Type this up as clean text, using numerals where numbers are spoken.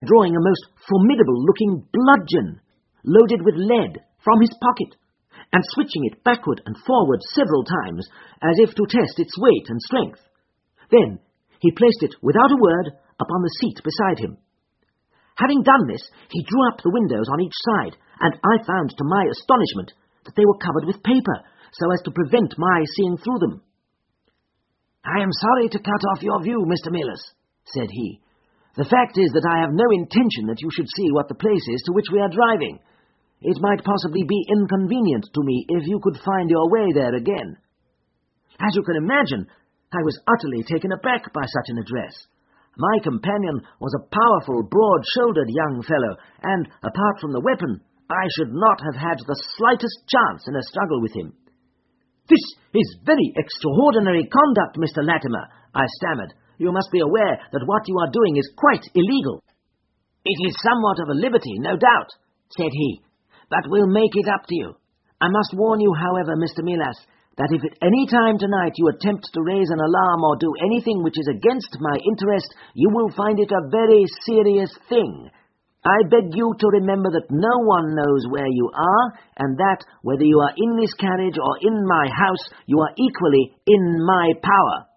drawing a most formidable-looking bludgeon, loaded with lead, from his pocket, and switching it backward and forward several times, as if to test its weight and strength. Then he placed it, without a word, upon the seat beside him. Having done this, he drew up the windows on each side, and I found, to my astonishment, that they were covered with paper, so as to prevent my seeing through them. "I am sorry to cut off your view, Mr. Millers," said he. "The fact is that I have no intention that you should see what the place is to which we are driving. It might possibly be inconvenient to me if you could find your way there again." As you can imagine, I was utterly taken aback by such an address. My companion was a powerful, broad-shouldered young fellow, and, apart from the weapon, I should not have had the slightest chance in a struggle with him. "This is very extraordinary conduct, Mr. Latimer," I stammered. "You must be aware that what you are doing is quite illegal." "It is somewhat of a liberty, no doubt," said he, "but we'll make it up to you. I must warn you, however, Mr. Millers, that if at any time tonight you attempt to raise an alarm or do anything which is against my interest, you will find it a very serious thing. I beg you to remember that no one knows where you are, and that, whether you are in this carriage or in my house, you are equally in my power."